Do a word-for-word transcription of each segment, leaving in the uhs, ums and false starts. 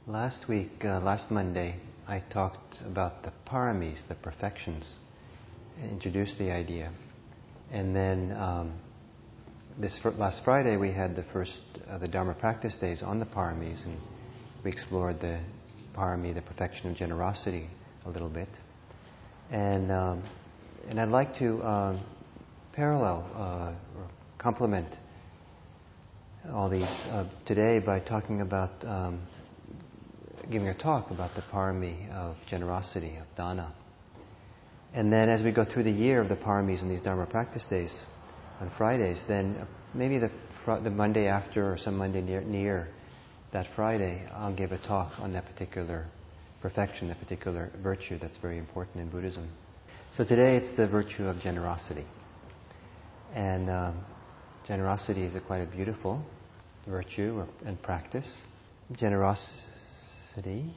Last week, uh, last Monday, I talked about the paramis, the perfections, introduced the idea. And then um, this fr- last Friday, we had the first of the Dharma practice days on the paramis, and we explored the parami, the perfection of generosity, a little bit. And um, and I'd like to um, parallel uh, or complement all these uh, today by talking about um, giving a talk about the parami of generosity, of dana. And then as we go through the year of the paramis in these Dharma practice days on Fridays, then maybe the fr- the Monday after or some Monday near, near that Friday, I'll give a talk on that particular perfection, that particular virtue that's very important in Buddhism. So today it's the virtue of generosity. And um, generosity is a quite a beautiful virtue or, and practice. Generosity.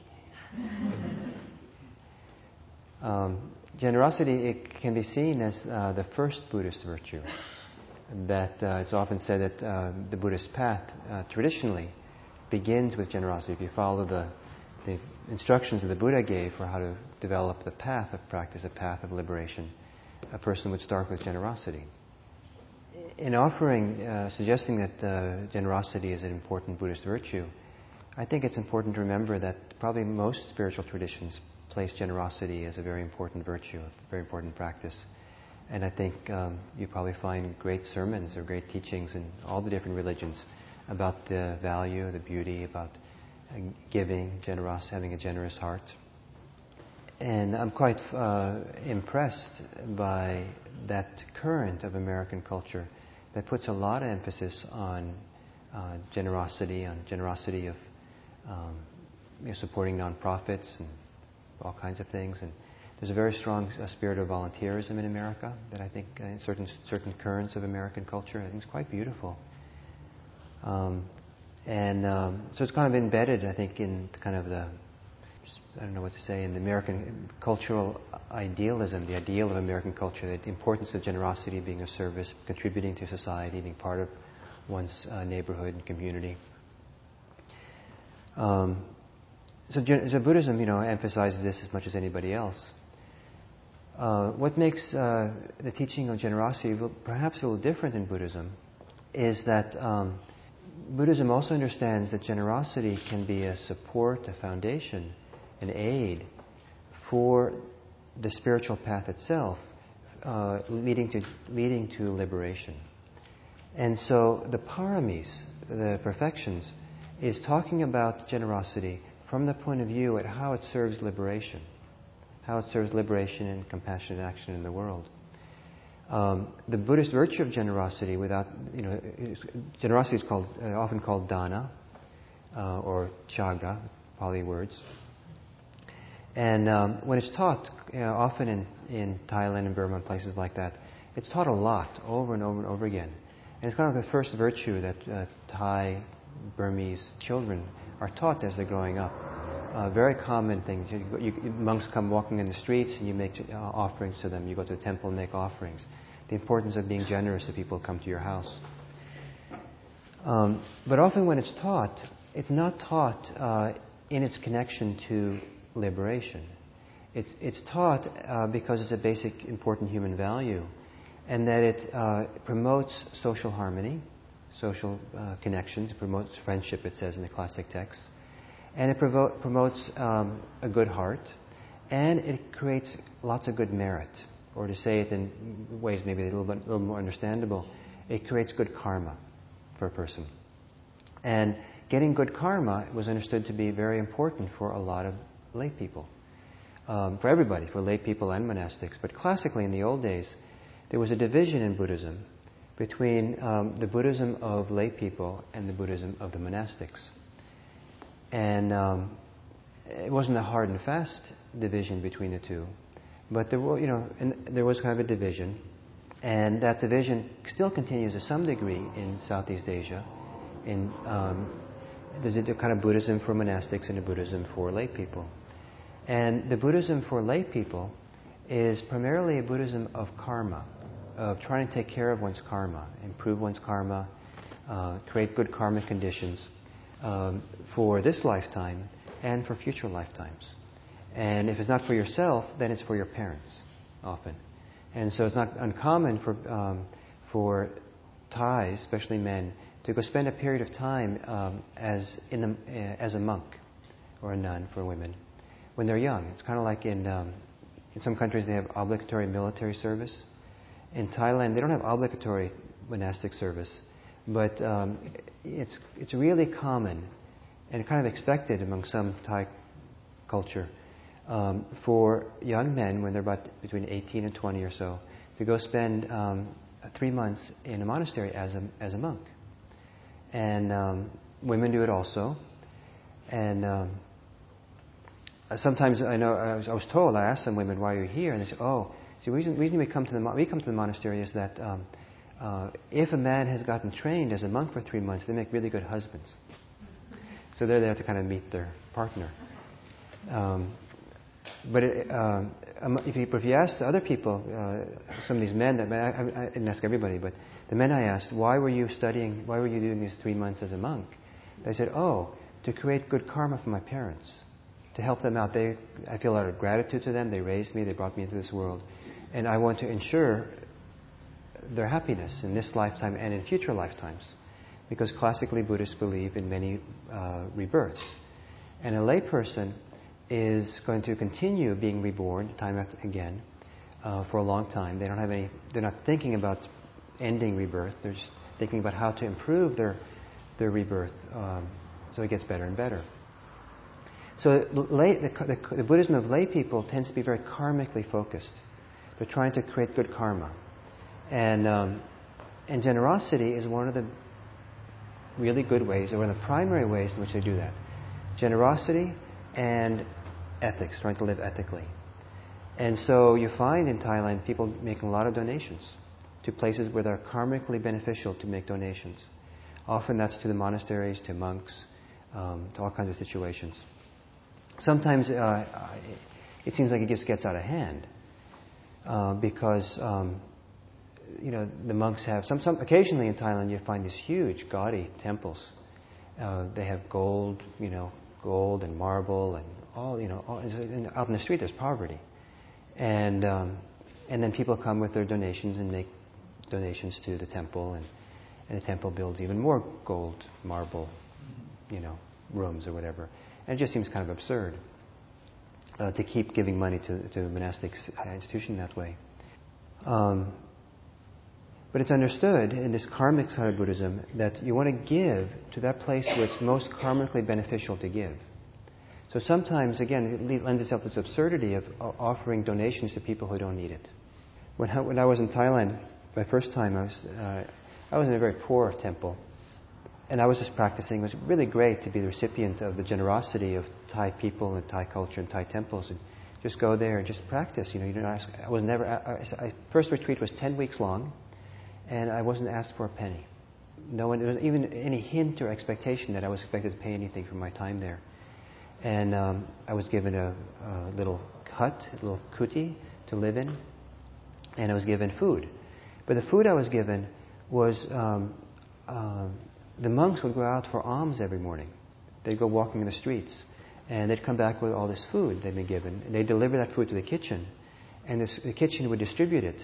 um, generosity, it can be seen as uh, the first Buddhist virtue. That uh, it's often said that uh, the Buddhist path uh, traditionally begins with generosity. If you follow the, the instructions that the Buddha gave for how to develop the path of practice, a path of liberation, a person would start with generosity. In offering, uh, suggesting that uh, generosity is an important Buddhist virtue, I think it's important to remember that probably most spiritual traditions place generosity as a very important virtue, a very important practice. And I think um, you probably find great sermons or great teachings in all the different religions about the value, the beauty, about uh, giving, generous, having a generous heart. And I'm quite uh, impressed by that current of American culture that puts a lot of emphasis on uh, generosity, on generosity of um, you know, supporting nonprofits and all kinds of things. And there's a very strong uh, spirit of volunteerism in America that I think uh, in certain certain currents of American culture, I think is quite beautiful. Um, and um, so it's kind of embedded, I think, in kind of the, I don't know what to say, in the American cultural idealism, the ideal of American culture, the importance of generosity, being of service, contributing to society, being part of one's uh, neighborhood and community. Um, so, so Buddhism, you know, emphasizes this as much as anybody else. Uh, what makes uh, the teaching of generosity perhaps a little different in Buddhism is that um, Buddhism also understands that generosity can be a support, a foundation, an aid for the spiritual path itself, uh, leading to leading to liberation. And so the paramis, the perfections, is talking about generosity from the point of view at how it serves liberation, how it serves liberation and compassionate action in the world. Um, the Buddhist virtue of generosity, without you know, generosity is called uh, often called dana uh, or chaga, Pali words. And um, when it's taught, you know, often in, in Thailand and Burma and places like that, it's taught a lot, over and over and over again. And it's kind of the first virtue that uh, Thai, Burmese children are taught as they're growing up. Uh, very common thing. You, you, monks come walking in the streets and you make uh, offerings to them. You go to the temple and make offerings. The importance of being generous to people who come to your house. Um, but often when it's taught, it's not taught uh, in its connection to liberation. It's, it's taught uh, because it's a basic, important human value, and that it uh, promotes social harmony, social uh, connections, it promotes friendship, it says in the classic texts, and it provo- promotes um, a good heart, and it creates lots of good merit, or to say it in ways maybe a little bit a little more understandable, it creates good karma for a person. And getting good karma was understood to be very important for a lot of lay people, um, for everybody, for lay people and monastics. But classically, in the old days, there was a division in Buddhism between um, the Buddhism of lay people and the Buddhism of the monastics. And um, it wasn't a hard and fast division between the two, but there were, you know, and there was kind of a division, and that division still continues to some degree in Southeast Asia. In um, there's a kind of Buddhism for monastics and a Buddhism for lay people. And the Buddhism for lay people is primarily a Buddhism of karma, of trying to take care of one's karma, improve one's karma, uh, create good karmic conditions um, for this lifetime and for future lifetimes. And if it's not for yourself, then it's for your parents, often. And so it's not uncommon for um, for Thais, especially men, to go spend a period of time um, as in the, uh, as a monk or a nun for women when they're young. It's kind of like in um, in some countries they have obligatory military service. In Thailand, they don't have obligatory monastic service, but um, it's it's really common and kind of expected among some Thai culture um, for young men when they're about between eighteen and twenty or so to go spend um, three months in a monastery as a as a monk. And um, women do it also. And um, sometimes I know I was, I was told, I asked some women, "Why are you here?" And they said, "Oh, see, the reason, reason we come to the we come to the monastery is that um, uh, if a man has gotten trained as a monk for three months, they make really good husbands. So they're there to kind of meet their partner." Um, but it, um, if you if you ask other people, uh, some of these men that I, I didn't ask everybody, but the men I asked, "Why were you studying? Why were you doing these three months as a monk?" They said, "Oh, to create good karma for my parents, to help them out. They, I feel a lot of gratitude to them. They raised me. They brought me into this world, and I want to ensure their happiness in this lifetime and in future lifetimes, because classically Buddhists believe in many uh, rebirths, and a layperson is going to continue being reborn time after again uh, for a long time. They don't have any. They're not thinking about ending rebirth. They're just thinking about how to improve their their rebirth, um, so it gets better and better. So lay, the, the, the Buddhism of lay people tends to be very karmically focused. They're trying to create good karma, and um, and generosity is one of the really good ways, or one of the primary ways in which they do that. Generosity and ethics, trying to live ethically. And so you find in Thailand people making a lot of donations to places where they're karmically beneficial to make donations. Often that's to the monasteries, to monks, um, to all kinds of situations. Sometimes uh, it seems like it just gets out of hand uh, because um, you know the monks have some, some. Occasionally in Thailand you find these huge, gaudy temples. Uh, they have gold, you know, gold and marble and all, you know, all, and out in the street there's poverty, and um, and then people come with their donations and make donations to the temple, and, and the temple builds even more gold, marble, you know, rooms or whatever. And it just seems kind of absurd uh, to keep giving money to, to a monastic institution that way. Um, but it's understood in this karmic side of Buddhism that you want to give to that place where it's most karmically beneficial to give. So sometimes, again, it lends itself to this absurdity of offering donations to people who don't need it. When I, when I was in Thailand, my first time, I was uh, I was in a very poor temple. And I was just practicing. It was really great to be the recipient of the generosity of Thai people and Thai culture and Thai temples, and just go there and just practice. You know, you don't ask. I was never. I, I, first retreat was ten weeks long, and I wasn't asked for a penny. No one, there was even any hint or expectation that I was expected to pay anything for my time there. And um, I was given a, a little hut, a little kuti to live in, and I was given food. But the food I was given was. Um, um, The monks would go out for alms every morning. They'd go walking in the streets, and they'd come back with all this food they'd been given. And they'd deliver that food to the kitchen, and this, the kitchen would distribute it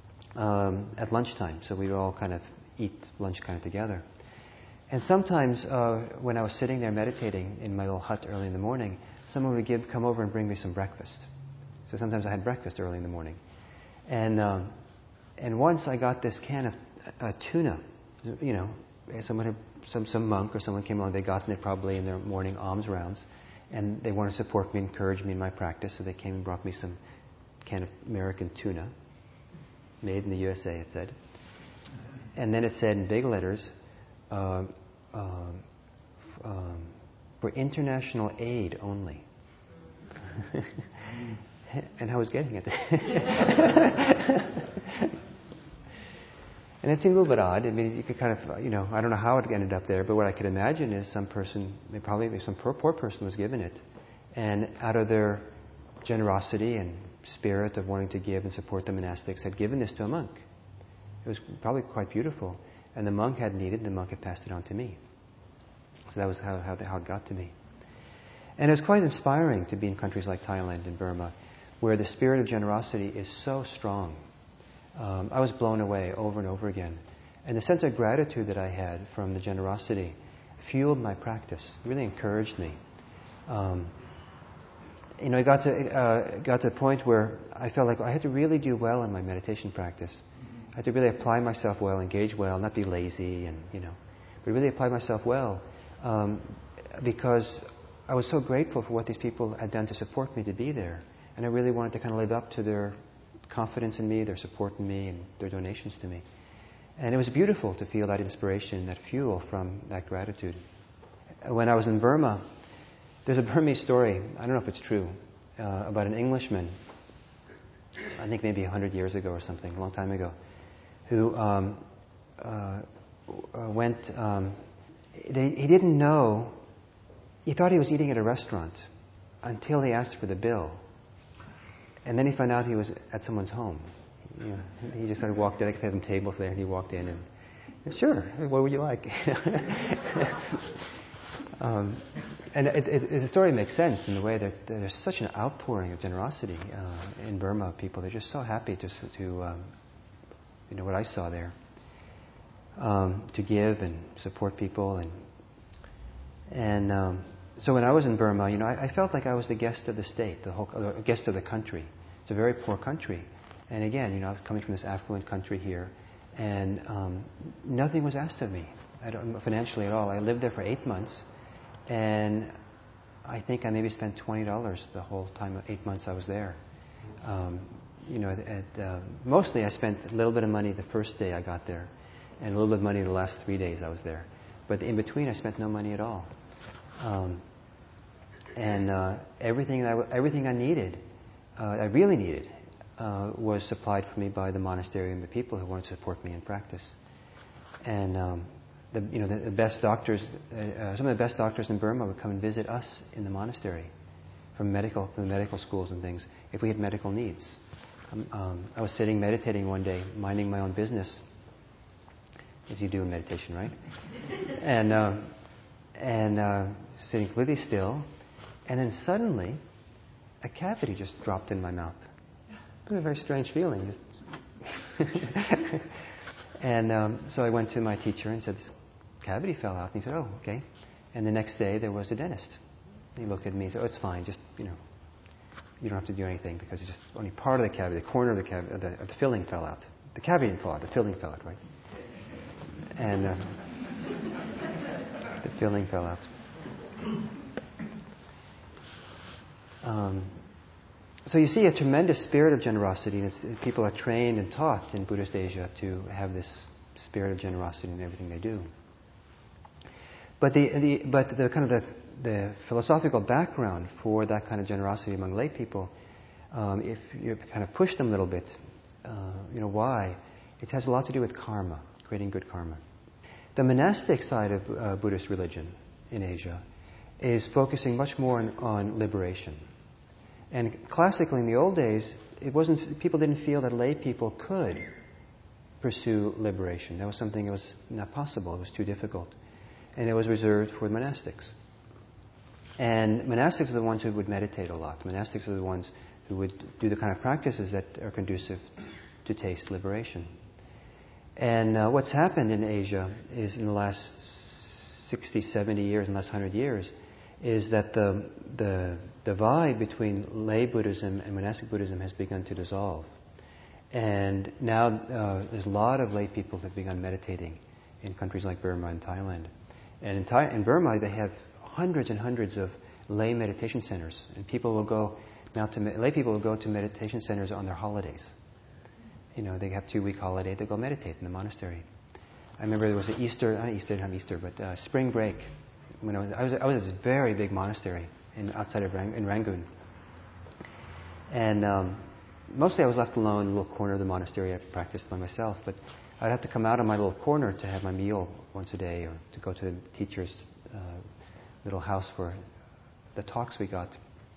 um, at lunchtime. So we'd all kind of eat lunch kind of together. And sometimes uh, when I was sitting there meditating in my little hut early in the morning, someone would give, come over and bring me some breakfast. So sometimes I had breakfast early in the morning. And um, and once I got this can of uh, tuna, you know, Someone had, some some monk or someone came along. They'd gotten it probably in their morning alms rounds, and they wanted to support me, encourage me in my practice. So they came and brought me some can of American tuna, made in the U S A. It said, and then it said in big letters, uh, um, um, for international aid only. And I was getting it. And it seemed a little bit odd. I mean, you could kind of, you know, I don't know how it ended up there, but what I could imagine is some person, probably some poor, poor person was given it. And out of their generosity and spirit of wanting to give and support the monastics, had given this to a monk. It was probably quite beautiful. And the monk had needed, the monk had passed it on to me. So that was how, how, how it got to me. And it was quite inspiring to be in countries like Thailand and Burma, where the spirit of generosity is so strong. Um, I was blown away over and over again. And the sense of gratitude that I had from the generosity fueled my practice, really encouraged me. Um, you know, I got to, uh, got to the point where I felt like I had to really do well in my meditation practice. I had to really apply myself well, engage well, not be lazy, and, you know, but really apply myself well um, because I was so grateful for what these people had done to support me to be there. And I really wanted to kind of live up to their confidence in me, their support in me, and their donations to me. And it was beautiful to feel that inspiration, that fuel from that gratitude. When I was in Burma, there's a Burmese story, I don't know if it's true, uh, about an Englishman, I think maybe a hundred years ago or something, a long time ago, who um, uh, went, um, they, he didn't know, he thought he was eating at a restaurant until he asked for the bill. And then he found out he was at someone's home. You know, he just sort of walked in, they had some tables there, and he walked in and, sure, what would you like? um, and it, it, the story makes sense in the way that there's such an outpouring of generosity uh, in Burma. People, they're just so happy to, to um, you know, what I saw there, um, to give and support people. And, and um, so when I was in Burma, you know, I, I felt like I was the guest of the state, the whole, the guest of the country. It's a very poor country. And again, you know, I was coming from this affluent country here, and um, nothing was asked of me, I don't, financially at all. I lived there for eight months, and I think I maybe spent twenty dollars the whole time, eight months I was there. Um, you know, at, uh, mostly I spent a little bit of money the first day I got there, and a little bit of money the last three days I was there. But in between, I spent no money at all. Um, and uh, everything, I, everything I needed, uh, I really needed, Uh, was supplied for me by the monastery and the people who wanted to support me in practice. And um, the, you know, the, the best doctors, uh, some of the best doctors in Burma would come and visit us in the monastery, from medical, from the medical schools and things, if we had medical needs. Um, um, I was sitting meditating one day, minding my own business, as you do in meditation, right? and uh, and uh, sitting completely still, and then suddenly, a cavity just dropped in my mouth. It was a very strange feeling. Just and um, so I went to my teacher and said, this cavity fell out. And he said, oh, okay. And the next day there was a dentist. He looked at me and said, oh, it's fine. Just, you know, you don't have to do anything because it's just only part of the cavity. The corner of the cavity, the, the filling fell out. The cavity didn't fall out. The filling fell out, right? And uh, the filling fell out. Um, So you see a tremendous spirit of generosity, and it's, people are trained and taught in Buddhist Asia to have this spirit of generosity in everything they do. But the, the but the kind of the, the philosophical background for that kind of generosity among lay people, um, if you kind of push them a little bit, uh, you know why? It has a lot to do with karma, creating good karma. The monastic side of uh, Buddhist religion in Asia is focusing much more on, on liberation. And classically, in the old days, it wasn't. People didn't feel that lay people could pursue liberation. That was something that was not possible. It was too difficult, and it was reserved for monastics. And monastics are the ones who would meditate a lot. Monastics are the ones who would do the kind of practices that are conducive to taste liberation. And uh, what's happened in Asia is, in the last sixty, seventy years, in the last one hundred years, is that the the divide between lay Buddhism and monastic Buddhism has begun to dissolve. And now uh, there's a lot of lay people that have begun meditating in countries like Burma and Thailand. And in, Thai- in Burma, they have hundreds and hundreds of lay meditation centers. And people will go now to me- lay people will go to meditation centers on their holidays. You know, they have a two-week holiday. They go meditate in the monastery. I remember there was an Easter, not Easter, not Easter, but uh, spring break. When I was, I was, I was at this very big monastery in outside of Rang, in Rangoon, and um, mostly I was left alone in a little corner of the monastery. I practiced by myself, but I'd have to come out of my little corner to have my meal once a day, or to go to the teacher's uh, little house for the talks we got.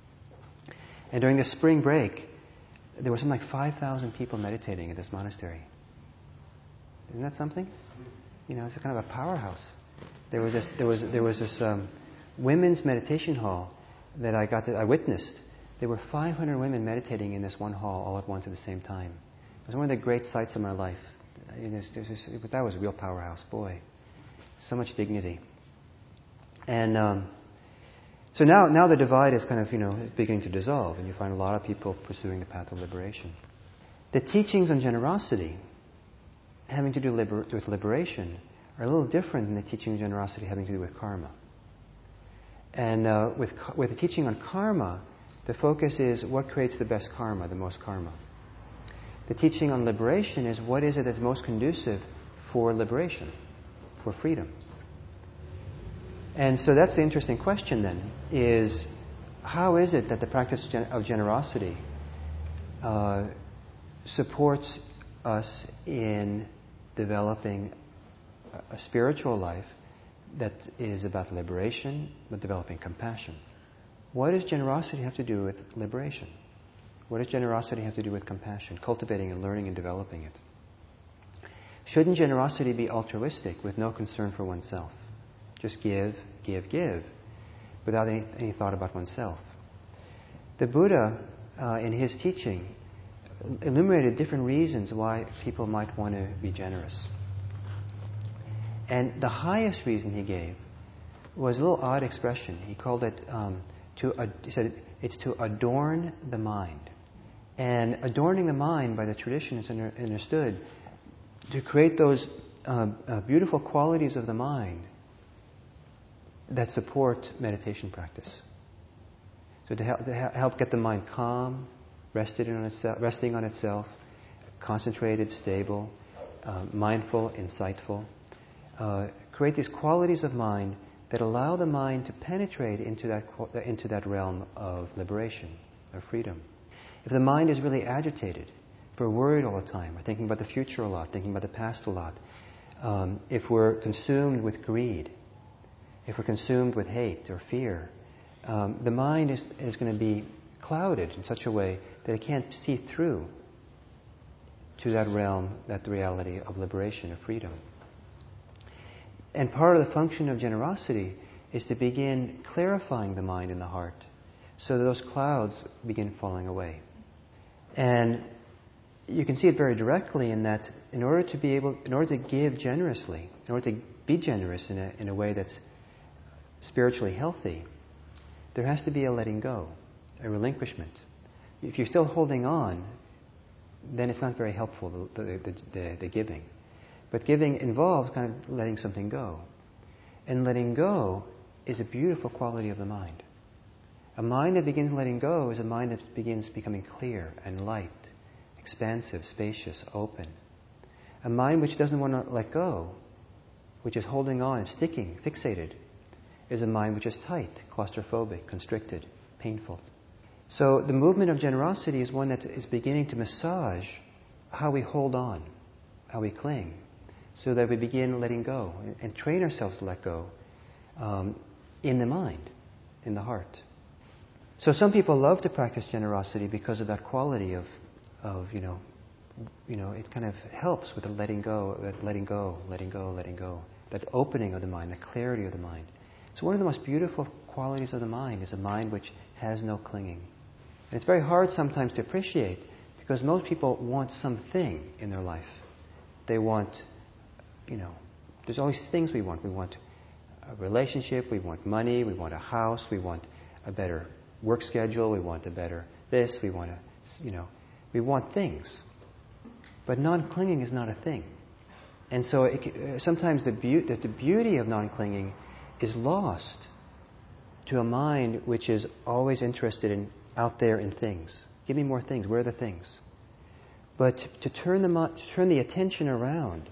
And during the spring break, there were something like five thousand people meditating at this monastery. Isn't that something? You know, it's a kind of a powerhouse. There was this, there was, there was this um, women's meditation hall that I got to, I witnessed. There were five hundred women meditating in this one hall all at once at the same time. It was one of the great sights of my life. It was, it was, it, that was a real powerhouse, boy. So much dignity. And um, so now, now the divide is kind of, you know, beginning to dissolve, and you find a lot of people pursuing the path of liberation. The teachings on generosity, having to do liber- with liberation, are a little different than the teaching on generosity having to do with karma. And uh, with with the teaching on karma, the focus is what creates the best karma, the most karma. The teaching on liberation is what is it that's most conducive for liberation, for freedom. And so that's the interesting question then, is how is it that the practice of generosity uh, supports us in developing a spiritual life that is about liberation, but developing compassion? What does generosity have to do with liberation? What does generosity have to do with compassion, cultivating and learning and developing it? Shouldn't generosity be altruistic with no concern for oneself? Just give, give, give, without any, any thought about oneself. The Buddha, uh, in his teaching, enumerated different reasons why people might want to be generous. And the highest reason he gave was a little odd expression. He called it, um, to, uh, he said, it's to adorn the mind. And adorning the mind, by the tradition, is under, understood to create those uh, uh, beautiful qualities of the mind that support meditation practice. So to help, to help get the mind calm, rested on itself, resting on itself, concentrated, stable, uh, mindful, insightful. Uh, create these qualities of mind that allow the mind to penetrate into that into that realm of liberation, of freedom. If the mind is really agitated, if we're worried all the time, we're thinking about the future a lot, thinking about the past a lot, um, if we're consumed with greed, if we're consumed with hate or fear, um, the mind is, is going to be clouded in such a way that it can't see through to that realm, that reality of liberation, of freedom. And part of the function of generosity is to begin clarifying the mind and the heart so that those clouds begin falling away. And you can see it very directly in that in order to be able, in order to give generously, in order to be generous in a, in a way that's spiritually healthy, there has to be a letting go, a relinquishment. If you're still holding on, then it's not very helpful, the, the, the, the giving. But giving involves kind of letting something go. And letting go is a beautiful quality of the mind. A mind that begins letting go is a mind that begins becoming clear and light, expansive, spacious, open. A mind which doesn't want to let go, which is holding on, sticking, fixated, is a mind which is tight, claustrophobic, constricted, painful. So the movement of generosity is one that is beginning to massage how we hold on, how we cling, so that we begin letting go and, and train ourselves to let go um, in the mind, in the heart. So some people love to practice generosity because of that quality of, of you know, you know, it kind of helps with the letting go, that letting go, letting go, letting go, that opening of the mind, the clarity of the mind. So one of the most beautiful qualities of the mind is a mind which has no clinging. And it's very hard sometimes to appreciate because most people want something in their life. They want, you know, there's always things we want. We want a relationship, we want money, we want a house, we want a better work schedule, we want a better this, we want to, you know, we want things. But non-clinging is not a thing. And so it, sometimes the, be- the beauty of non-clinging is lost to a mind which is always interested in out there in things. Give me more things. Where are the things? But to turn the, to turn the attention around,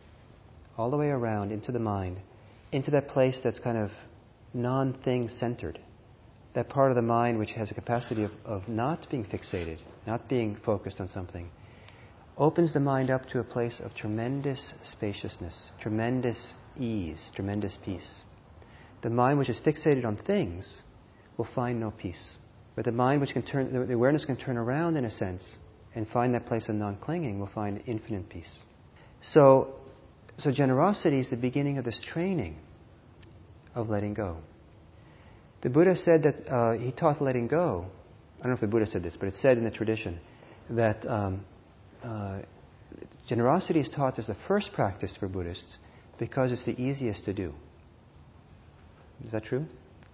all the way around into the mind, into that place that's kind of non-thing centered, that part of the mind which has a capacity of, of not being fixated, not being focused on something, opens the mind up to a place of tremendous spaciousness, tremendous ease, tremendous peace. The mind which is fixated on things will find no peace. But the mind which can turn, the awareness can turn around in a sense and find that place of non-clinging will find infinite peace. So, so generosity is the beginning of this training of letting go. The Buddha said that uh, he taught letting go. I don't know if the Buddha said this, but it's said in the tradition that um, uh, generosity is taught as the first practice for Buddhists because it's the easiest to do. Is that true?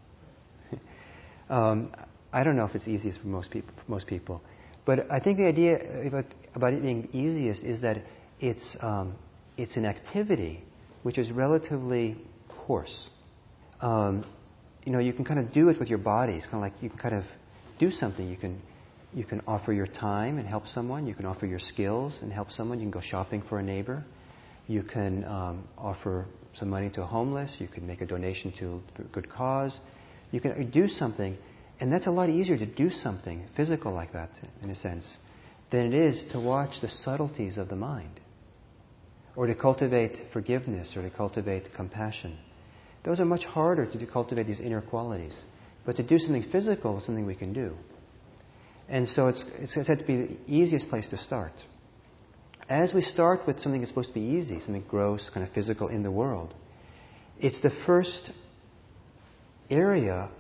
um, I don't know if it's easiest for most people. For most people, but I think the idea about, about it being easiest is that it's um, it's an activity which is relatively coarse. Um, you know, you can kind of do it with your body. It's kind of like you can kind of do something. You can you can offer your time and help someone. You can offer your skills and help someone. You can go shopping for a neighbor. You can um, offer some money to a homeless. You can make a donation to a good cause. You can do something, and that's a lot easier to do something physical like that, in a sense, than it is to watch the subtleties of the mind, or to cultivate forgiveness, or to cultivate compassion. Those are much harder to cultivate, these inner qualities. But to do something physical is something we can do. And so it's, it's said to be the easiest place to start. As we start with something that's supposed to be easy, something gross, kind of physical in the world, it's the first area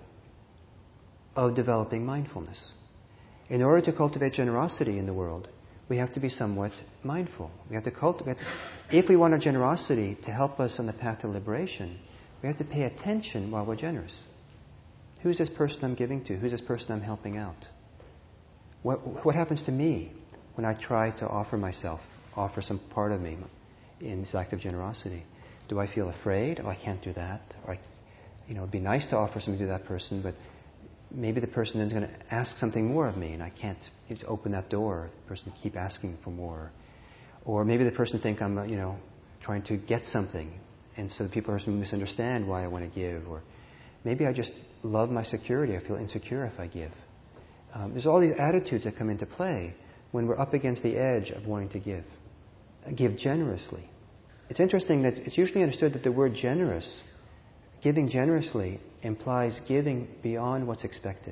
of developing mindfulness. In order to cultivate generosity in the world, we have to be somewhat mindful. We have to cultivate. If we want our generosity to help us on the path to liberation, we have to pay attention while we're generous. Who's this person I'm giving to? Who's this person I'm helping out? What, what happens to me when I try to offer myself, offer some part of me in this act of generosity? Do I feel afraid? Oh, I can't do that. Or, I, you know, it'd be nice to offer something to that person, but maybe the person then is going to ask something more of me, and I can't just open that door. The person keep asking for more. Or maybe the person think I'm, uh, you know, trying to get something, and so the people misunderstand why I want to give. Or maybe I just love my security. I feel insecure if I give. Um, there's all these attitudes that come into play when we're up against the edge of wanting to give. Give generously. It's interesting that it's usually understood that the word generous, giving generously, implies giving beyond what's expected.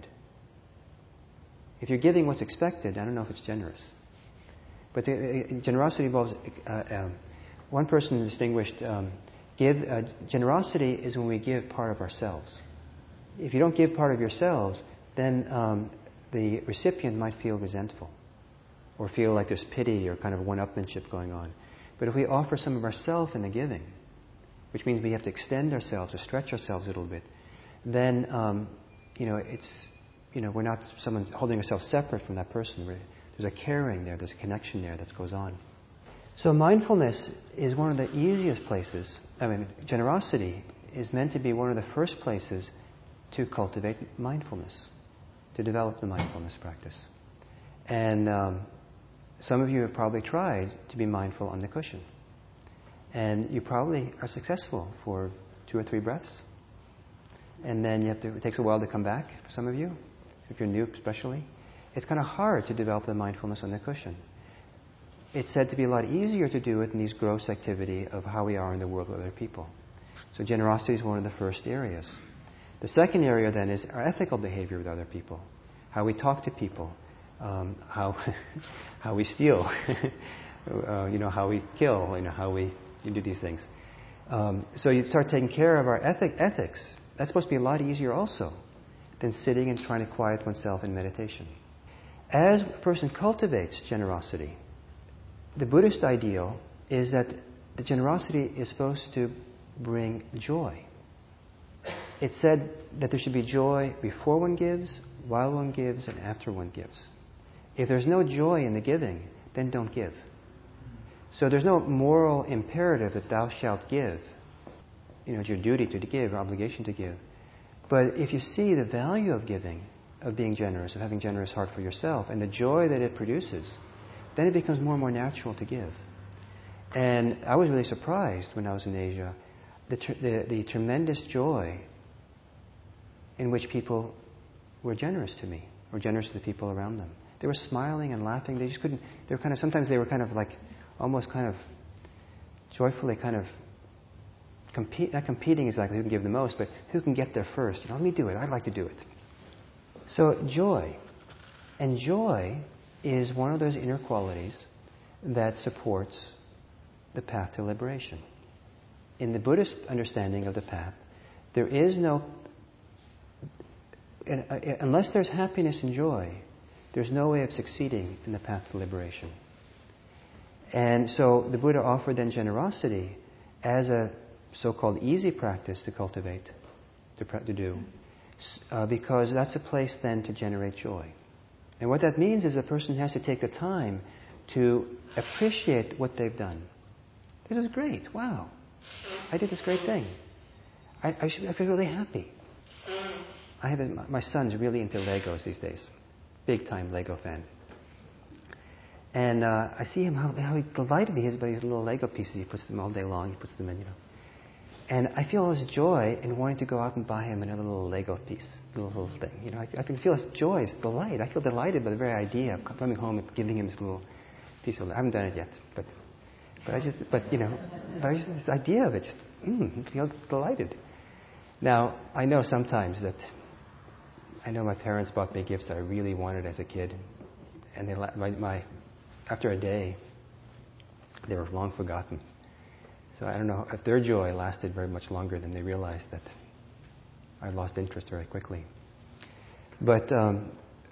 If you're giving what's expected, I don't know if it's generous. But the, uh, generosity involves, uh, um, one person distinguished, um, give uh, generosity is when we give part of ourselves. If you don't give part of yourselves, then um, the recipient might feel resentful or feel like there's pity or kind of one-upmanship going on. But if we offer some of ourselves in the giving, which means we have to extend ourselves or stretch ourselves a little bit, then um, you know it's you know we're not someone holding ourselves separate from that person. We're, there's a caring there, there's a connection there that goes on. So mindfulness is one of the easiest places. I mean, generosity is meant to be one of the first places to cultivate mindfulness, to develop the mindfulness practice. And um, some of you have probably tried to be mindful on the cushion. And you probably are successful for two or three breaths. And then you have to, it takes a while to come back for some of you, if you're new especially. It's kind of hard to develop the mindfulness on the cushion. It's said to be a lot easier to do it in these gross activity of how we are in the world with other people. So generosity is one of the first areas. The second area then is our ethical behavior with other people. How we talk to people. Um, how how we steal. uh, you know, how we kill. You know, how we you do these things. Um, so you start taking care of our ethic, ethics. That's supposed to be a lot easier also than sitting and trying to quiet oneself in meditation. As a person cultivates generosity, the Buddhist ideal is that the generosity is supposed to bring joy. It's said that there should be joy before one gives, while one gives, and after one gives. If there's no joy in the giving, then don't give. So there's no moral imperative that thou shalt give. You know, it's your duty to give, or obligation to give. But if you see the value of giving, of being generous, of having a generous heart for yourself, and the joy that it produces, then it becomes more and more natural to give. And I was really surprised when I was in Asia, the, tr- the, the tremendous joy in which people were generous to me, or generous to the people around them. They were smiling and laughing. They just couldn't, they were kind of, sometimes they were kind of like, almost kind of joyfully kind of, compete, not competing exactly who can give the most, but who can get there first. You know, let me do it. I'd like to do it. So joy. And joy is one of those inner qualities that supports the path to liberation. In the Buddhist understanding of the path, there is no uh, unless there's happiness and joy, there's no way of succeeding in the path to liberation. And so the Buddha offered then generosity as a so-called easy practice to cultivate, to, to do, uh, because that's a place then to generate joy. And what that means is the person has to take the time to appreciate what they've done. This is great. Wow. I did this great thing. I, I, should, I feel really happy. I have a, my son's really into Legos these days. Big time Lego fan. And uh, I see him, how, how delighted he is by these little Lego pieces. He puts them all day long. He puts them in, you know. And I feel this joy in wanting to go out and buy him another little Lego piece, little, little thing. You know, I, I can feel this joy, this delight. I feel delighted by the very idea of coming home and giving him this little piece of. I haven't done it yet, but but I just, but you know, but I just, this idea of it, just mm, I feel delighted. Now I know sometimes that I know my parents bought me gifts that I really wanted as a kid, and they my, my after a day they were long forgotten. So I don't know if their joy lasted very much longer than they realized that I lost interest very quickly. But um,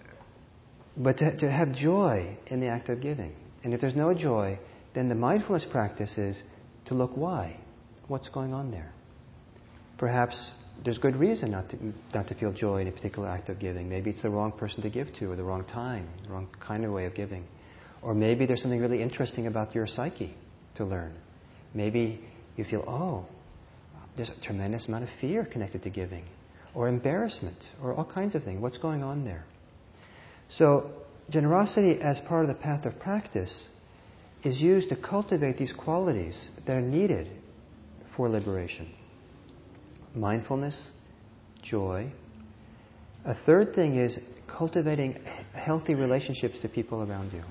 but to, to have joy in the act of giving. And if there's no joy, then the mindfulness practice is to look why. What's going on there? Perhaps there's good reason not to not to feel joy in a particular act of giving. Maybe it's the wrong person to give to, or the wrong time, the wrong kind of way of giving. Or maybe there's something really interesting about your psyche to learn. Maybe you feel, oh, there's a tremendous amount of fear connected to giving, or embarrassment, or all kinds of things. What's going on there? So generosity as part of the path of practice is used to cultivate these qualities that are needed for liberation. Mindfulness, joy. A third thing is cultivating healthy relationships to people around you.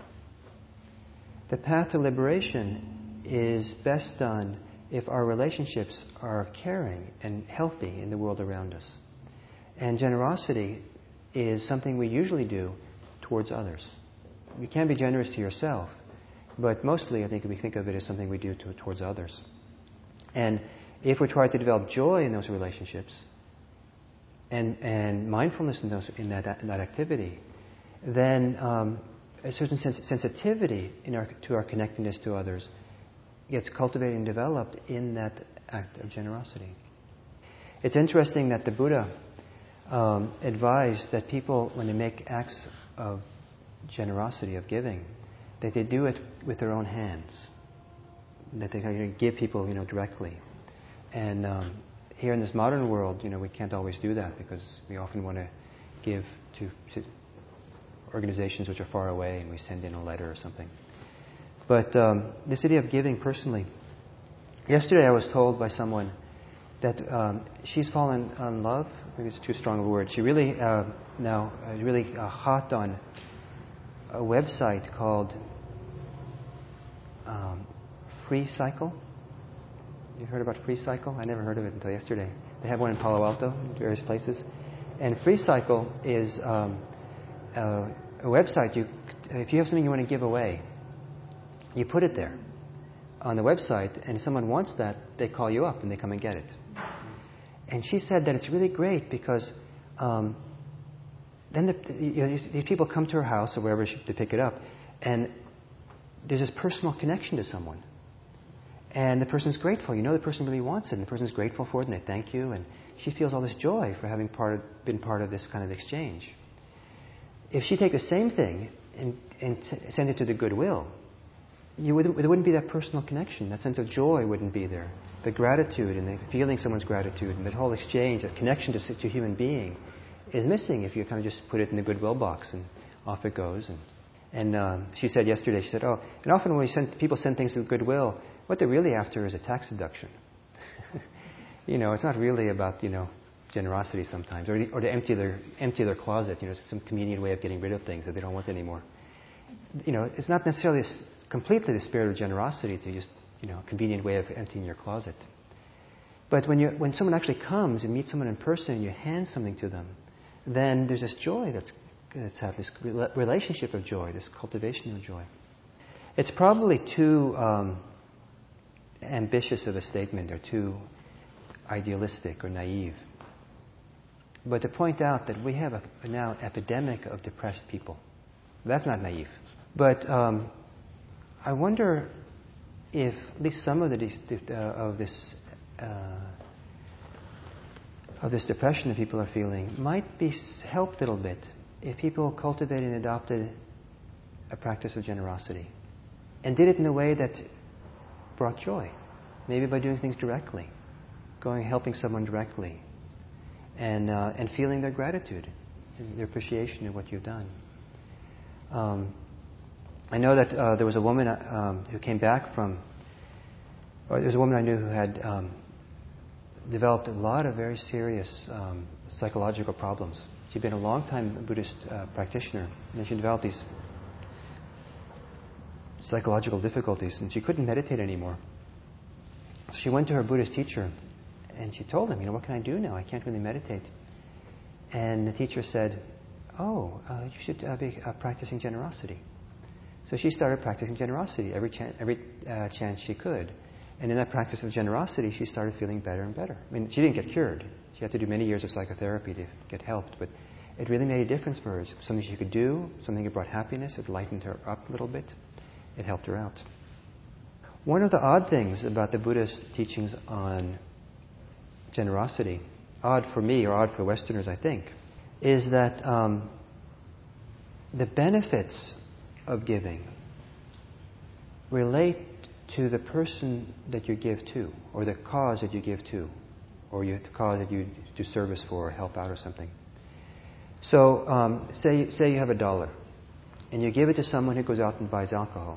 The path to liberation is best done if our relationships are caring and healthy in the world around us. And generosity is something we usually do towards others. You can be generous to yourself, but mostly I think we think of it as something we do to, towards others. And if we try to develop joy in those relationships and, and mindfulness in, those, in, that, in that activity, then um, a certain sens- sensitivity in our, to our connectedness to others gets cultivated and developed in that act of generosity. It's interesting that the Buddha um, advised that people, when they make acts of generosity, of giving, that they do it with their own hands, that they kind of give people, you know, directly. And um, here in this modern world, you know, we can't always do that because we often want to give to, to organizations which are far away, and we send in a letter or something. But um, this idea of giving personally. Yesterday I was told by someone that um, she's fallen in love. Maybe it's too strong of a word. She really uh, now is really uh, hot on a website called um, Free Cycle. You've heard about Free Cycle? I never heard of it until yesterday. They have one in Palo Alto, in various places. And Free Cycle is um, a, a website. You, if you have something you want to give away, you put it there on the website, and if someone wants that, they call you up and they come and get it. And she said that it's really great because um, then the, you know, these, these people come to her house or wherever she, to pick it up, and there's this personal connection to someone. And the person's grateful. You know the person really wants it, and the person's grateful for it, and they thank you, and she feels all this joy for having part of, been part of this kind of exchange. If she take the same thing and, and send it to the Goodwill, You wouldn't, there wouldn't be that personal connection. That sense of joy wouldn't be there. The gratitude and the feeling someone's gratitude and that whole exchange, that connection to, to a human being is missing if you kind of just put it in the Goodwill box and off it goes. And, and uh, she said yesterday, she said, oh, and often when we send, people send things to Goodwill, what they're really after is a tax deduction. You know, it's not really about, you know, generosity sometimes, or, the, or to empty their, empty their closet, you know, some convenient way of getting rid of things that they don't want anymore. You know, it's not necessarily a, completely the spirit of generosity to just, you know, a convenient way of emptying your closet. But when you when someone actually comes and meets someone in person and you hand something to them, then there's this joy that's that's had this relationship of joy, this cultivation of joy. It's probably too um, ambitious of a statement or too idealistic or naive but to point out that we have a, a now an epidemic of depressed people. That's not naive. But um, I wonder if at least some of, the, uh, of this uh, of this depression that people are feeling might be helped a little bit if people cultivated and adopted a practice of generosity and did it in a way that brought joy. Maybe by doing things directly, going helping someone directly, and uh, and feeling their gratitude, and their appreciation of what you've done. Um, I know that uh, there was a woman um, who came back from, or there was a woman I knew who had um, developed a lot of very serious um, psychological problems. She'd been a long time Buddhist uh, practitioner, and then she developed these psychological difficulties, and she couldn't meditate anymore. So she went to her Buddhist teacher, and she told him, you know, what can I do now? I can't really meditate. And the teacher said, oh, uh, you should uh, be uh, practicing generosity. So she started practicing generosity every, chan- every uh, chance she could. And in that practice of generosity, she started feeling better and better. I mean, she didn't get cured. She had to do many years of psychotherapy to get helped, but it really made a difference for her. It was something she could do, something that brought happiness. It lightened her up a little bit. It helped her out. One of the odd things about the Buddhist teachings on generosity, odd for me or odd for Westerners, I think, is that um, the benefits of giving relate to the person that you give to, or the cause that you give to, or you, the cause that you do service for or help out or something. So, um, say, say you have a dollar, and you give it to someone who goes out and buys alcohol.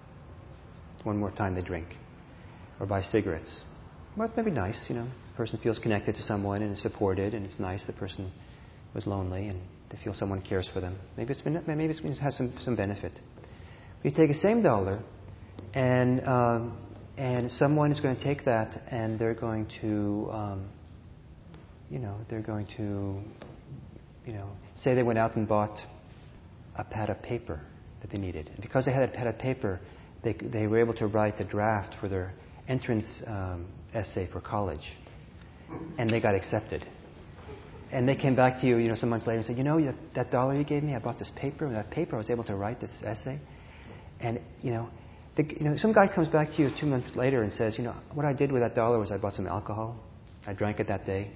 One more time they drink. Or buy cigarettes. Well, it's maybe nice, you know. The person feels connected to someone and is supported, and it's nice the person was lonely and they feel someone cares for them. Maybe it's been, maybe it has some, some benefit. You take the same dollar, and um, and someone is going to take that and they're going to, um, you know, they're going to, you know, say they went out and bought a pad of paper that they needed. And because they had a pad of paper, they they were able to write the draft for their entrance um, essay for college, and they got accepted. And they came back to you, you know, some months later and said, you know, that, that dollar you gave me, I bought this paper, and that paper I was able to write this essay. And, you know, the, you know, some guy comes back to you two months later and says, you know, what I did with that dollar was I bought some alcohol. I drank it that day.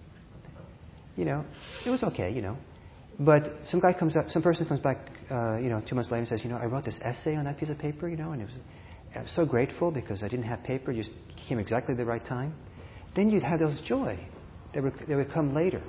You know, it was okay, you know. But some guy comes up, some person comes back, uh, you know, two months later and says, you know, I wrote this essay on that piece of paper, you know, and it was, I was so grateful because I didn't have paper. You came exactly at the right time. Then you'd have those joy. They would, they would come later.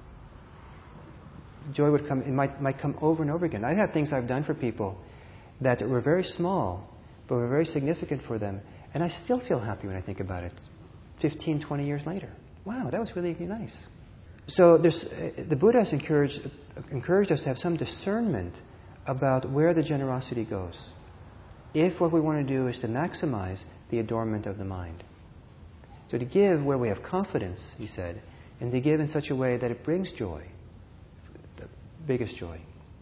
Joy would come, it might, might come over and over again. I have things I've done for people that were very small, but were very significant for them. And I still feel happy when I think about it fifteen, twenty years later. Wow, that was really nice. So there's, uh, the Buddha has encouraged, uh, encouraged us to have some discernment about where the generosity goes. If what we want to do is to maximize the adornment of the mind. So to give where we have confidence, he said, and to give in such a way that it brings joy, the biggest joy.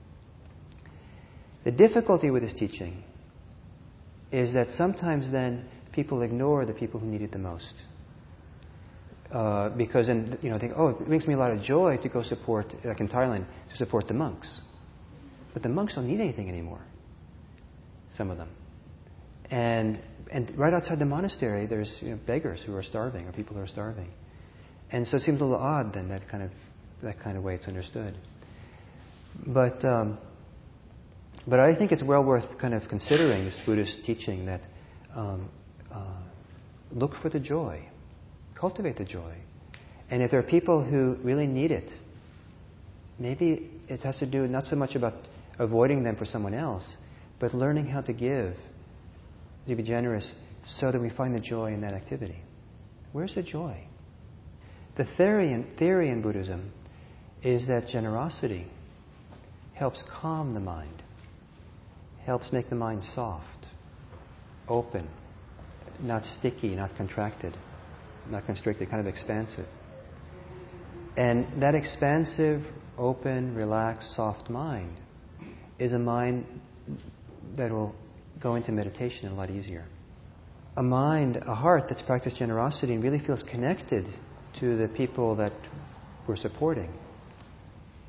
The difficulty with this teaching is that sometimes then people ignore the people who need it the most. Uh, because then, you know, think, oh, it brings me a lot of joy to go support, like in Thailand, to support the monks. But the monks don't need anything anymore. Some of them. And and right outside the monastery, there's you know, beggars who are starving, or people who are starving. And so it seems a little odd then, that kind of that kind of way it's understood. But um, but I think it's well worth kind of considering this Buddhist teaching that um, uh, look for the joy, cultivate the joy. And if there are people who really need it, maybe it has to do not so much about avoiding them for someone else, but learning how to give, to be generous, so that we find the joy in that activity. Where's the joy? The theory in, theory in Buddhism is that generosity helps calm the mind, helps make the mind soft, open, not sticky, not contracted, not constricted, kind of expansive. And that expansive, open, relaxed, soft mind is a mind that will go into meditation a lot easier. A mind, a heart that's practiced generosity and really feels connected to the people that we're supporting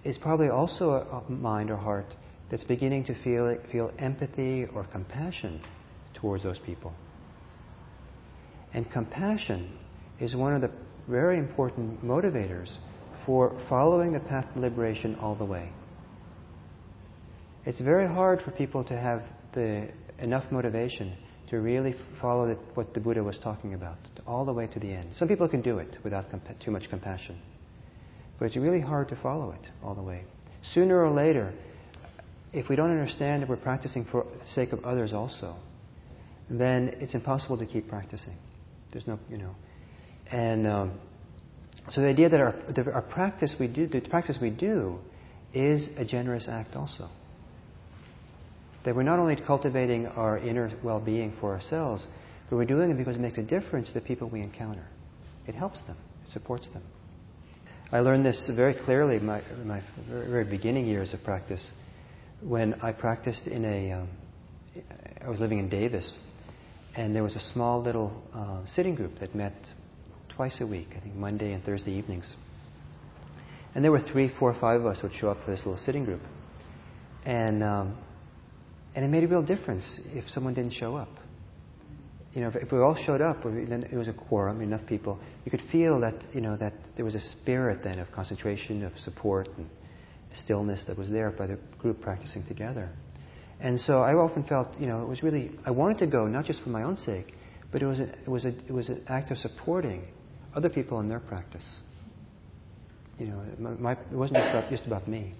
is probably also a, a mind or heart that's beginning to feel feel empathy or compassion towards those people. And compassion is one of the very important motivators for following the path to liberation all the way. It's very hard for people to have the enough motivation to really follow the, what the Buddha was talking about, all the way to the end. Some people can do it without compa- too much compassion. But it's really hard to follow it all the way. Sooner or later, if we don't understand that we're practicing for the sake of others also, then it's impossible to keep practicing. There's no, you know. And um, so the idea that our, the, our practice we do, the practice we do is a generous act also. That we're not only cultivating our inner well-being for ourselves, but we're doing it because it makes a difference to the people we encounter. It helps them. It supports them. I learned this very clearly in my, my very, very beginning years of practice when I practiced in a... Um, I was living in Davis, and there was a small little uh, sitting group that met twice a week, I think Monday and Thursday evenings. And there were three, four, five of us would show up for this little sitting group. And... Um, And it made a real difference if someone didn't show up. You know, if, if we all showed up, then it was a quorum, enough people. You could feel that, you know, that there was a spirit then of concentration, of support, and stillness that was there by the group practicing together. And so I often felt, you know, it was really, I wanted to go not just for my own sake, but it was a, it was a, it was an act of supporting other people in their practice. You know, my, my, it wasn't just about, just about me.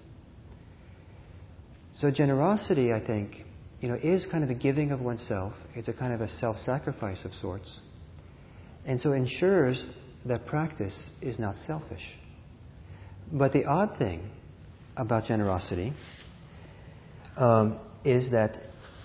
So generosity, I think, you know, is kind of a giving of oneself. It's a kind of a self-sacrifice of sorts. And so it ensures that practice is not selfish. But the odd thing about generosity um, is that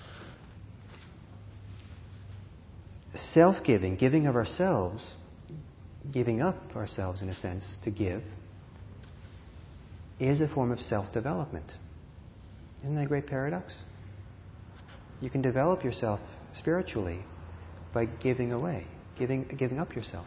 self-giving, giving of ourselves, giving up ourselves in a sense to give, is a form of self-development. Isn't that a great paradox? You can develop yourself spiritually by giving away, giving, giving up yourself.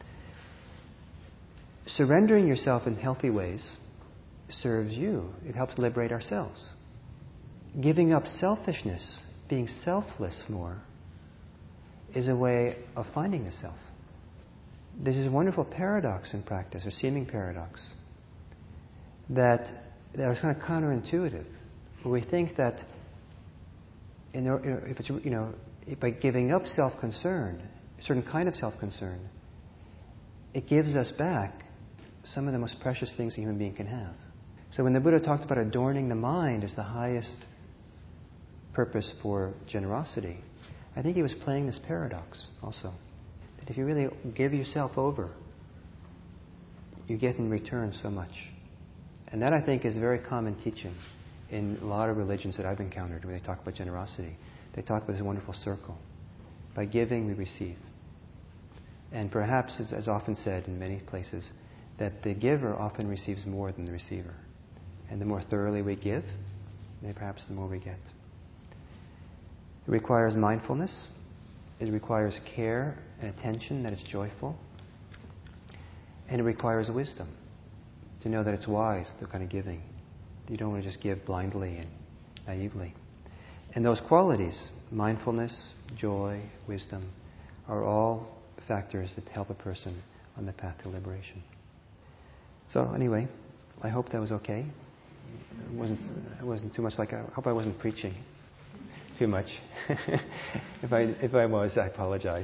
Surrendering yourself in healthy ways serves you. It helps liberate ourselves. Giving up selfishness, being selfless more, is a way of finding the self. There's this wonderful paradox in practice, or seeming paradox, that, that is kind of counterintuitive. We think that, in, if it's, you know, by giving up self-concern, a certain kind of self-concern, it gives us back some of the most precious things a human being can have. So when the Buddha talked about adorning the mind as the highest purpose for generosity, I think he was playing this paradox also. That if you really give yourself over, you get in return so much. And that, I think, is very common teaching in a lot of religions that I've encountered when they talk about generosity. They talk about this wonderful circle. By giving, we receive. And perhaps, as, as often said in many places, that the giver often receives more than the receiver. And the more thoroughly we give, then perhaps the more we get. It requires mindfulness. It requires care and attention that is joyful. And it requires wisdom to know that it's wise, the kind of giving. You don't want to just give blindly and naively. And those qualities, mindfulness, joy, wisdom, are all factors that help a person on the path to liberation. So anyway, I hope that was okay. It wasn't, it wasn't too much like, I hope I wasn't preaching too much. if I if I was, I apologize.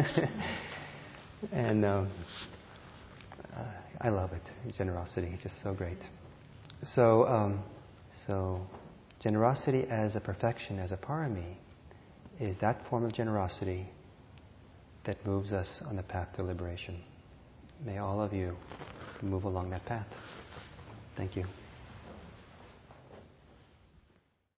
and um, uh, I love it, generosity, it's just so great. So, um, so generosity as a perfection, as a parami, is that form of generosity that moves us on the path to liberation. May all of you move along that path. Thank you.